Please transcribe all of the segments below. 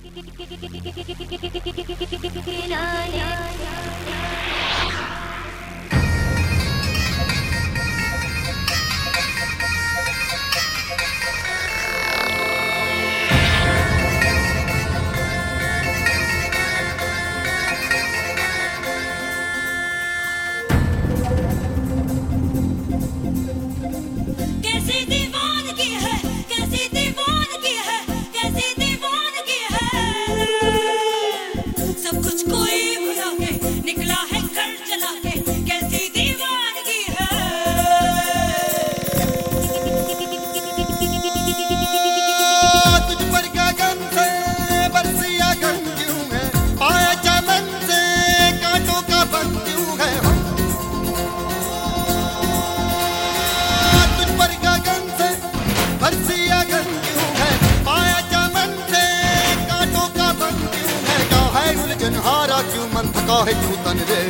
क्यों मन थका है क्यों तन रे,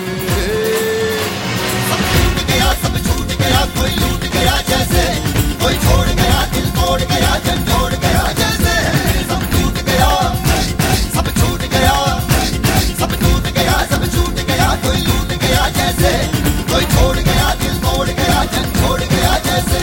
सब छूट गया सब छूट गया, कोई लूट गया जैसे, कोई छोड़ गया दिल तोड़ गया, जन जोड़ गया जैसे, सब टूट गया सब छूट गया, सब टूट गया सब छूट गया, कोई लूट गया जैसे, कोई छोड़ गया दिल तोड़ गया, जन छोड़ गया जैसे।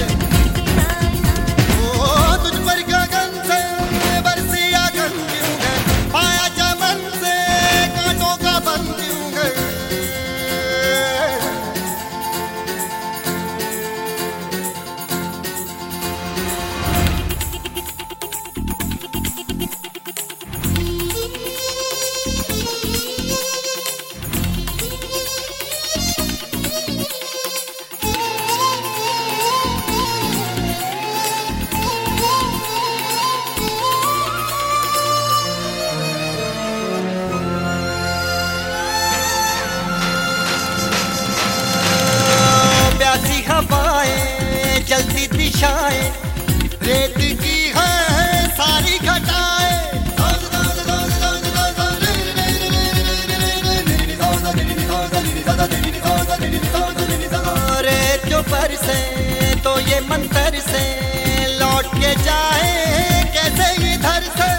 हवाएं जलती दिशाएं, रेत की है सारी घटाएं, रेत जो बरसे तो ये मंतर से लौट के जाए कैसे इधर से,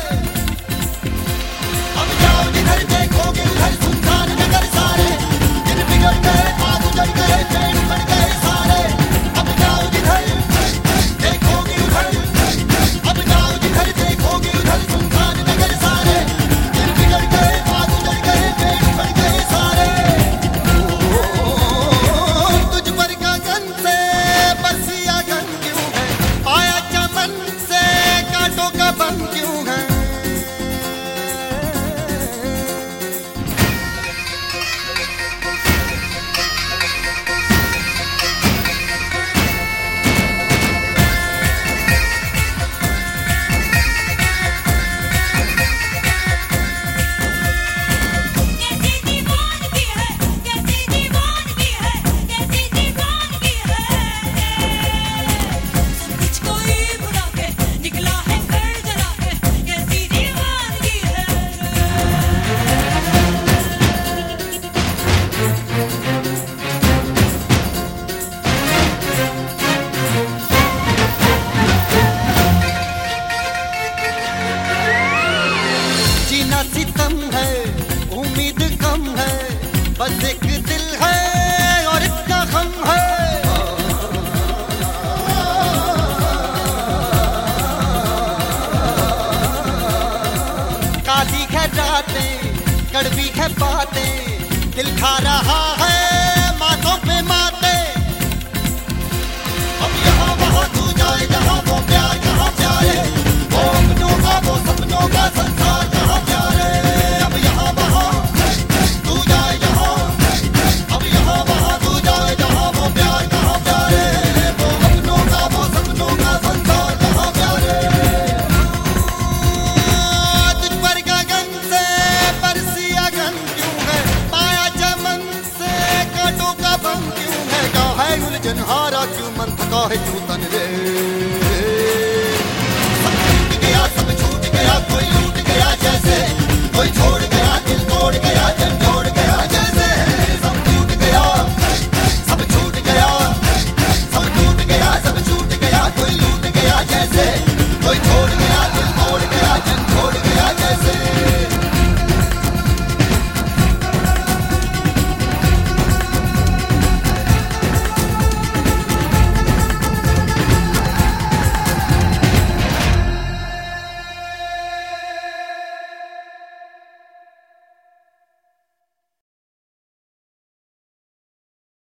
अब जाओ जिधर देखोगे उधर सुनसान नगर सारे, दिन बिगड़ गए आग उजड़ गए पेड़ बढ़ गए सारे, अब जाओ जिधर देखोगे उधर, अब जाओ जिधर देखोगे उधर सुनसान नगर सारे, दिन बिगड़ गए आग उजड़ गए पेड़ बढ़ गए सारे। तुझ पर गगन से बरसिया गन क्यों है, आया चमन से कांटों का बन क्यों है, सितम है उम्मीद कम है, बस एक दिल है और इतना गम है, काली है रातें कड़वी है बातें, दिल खा रहा है माथों पे माते, अब यहाँ वहाँ तू जाए जहाँ